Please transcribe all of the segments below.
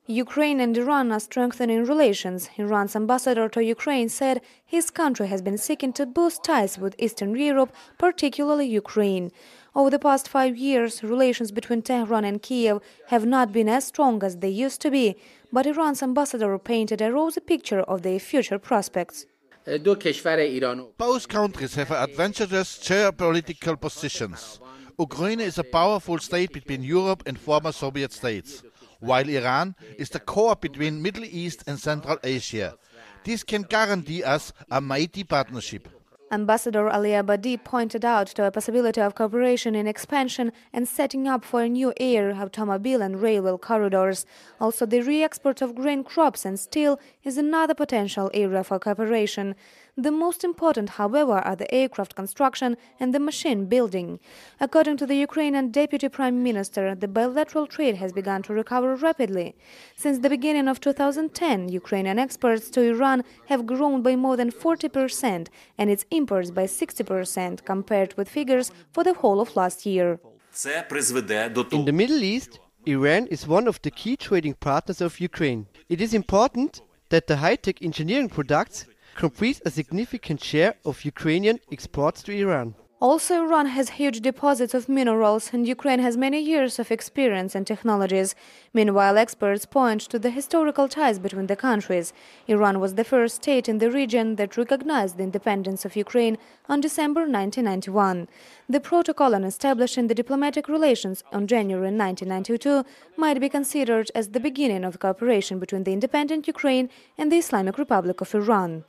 Ukraine and Iran are strengthening relations. Iran's ambassador to Ukraine said his country has been seeking to boost ties with Eastern Europe, particularly Ukraine. Over the past 5 years, relations between Tehran and Kiev have not been as strong as they used to be, but Iran's ambassador painted a rosy picture of their future prospects. Both countries have advantageous geopolitical positions. Ukraine is a powerful state between Europe and former Soviet states, while Iran is the core between Middle East and Central Asia. This can guarantee us a mighty partnership. Ambassador Ali Abadi pointed out to a possibility of cooperation in expansion and setting up for new air, automobile and railway corridors. Also, the re-export of grain crops and steel is another potential area for cooperation. The most important, however, are the aircraft construction and the machine building. According to the Ukrainian Deputy Prime Minister, the bilateral trade has begun to recover rapidly. Since the beginning of 2010, Ukrainian exports to Iran have grown by more than 40% and its imports by 60% compared with figures for the whole of last year. In the Middle East, Iran is one of the key trading partners of Ukraine. It is important that the high-tech engineering products comprise a significant share of Ukrainian exports to Iran. Also, Iran has huge deposits of minerals, and Ukraine has many years of experience and technologies. Meanwhile, experts point to the historical ties between the countries. Iran was the first state in the region that recognized the independence of Ukraine on December 1991. The protocol on establishing the diplomatic relations on January 1992 might be considered as the beginning of cooperation between the independent Ukraine and the Islamic Republic of Iran.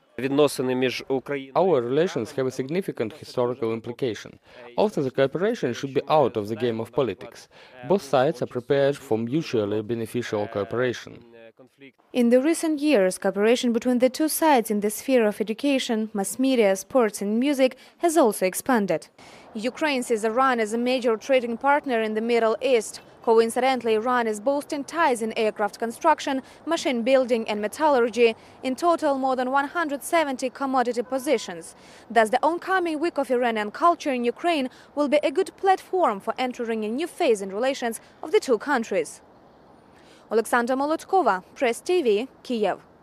Our relations have a significant historical implication. Also, the cooperation should be out of the game of politics. Both sides are prepared for mutually beneficial cooperation. In the recent years, cooperation between the two sides in the sphere of education, mass media, sports and music has also expanded. Ukraine sees Iran as a major trading partner in the Middle East. Coincidentally, Iran is boasting ties in aircraft construction, machine building and metallurgy, in total more than 170 commodity positions. Thus, the oncoming week of Iranian culture in Ukraine will be a good platform for entering a new phase in relations of the two countries. Alexandra Molotkova, Press TV, Kiev.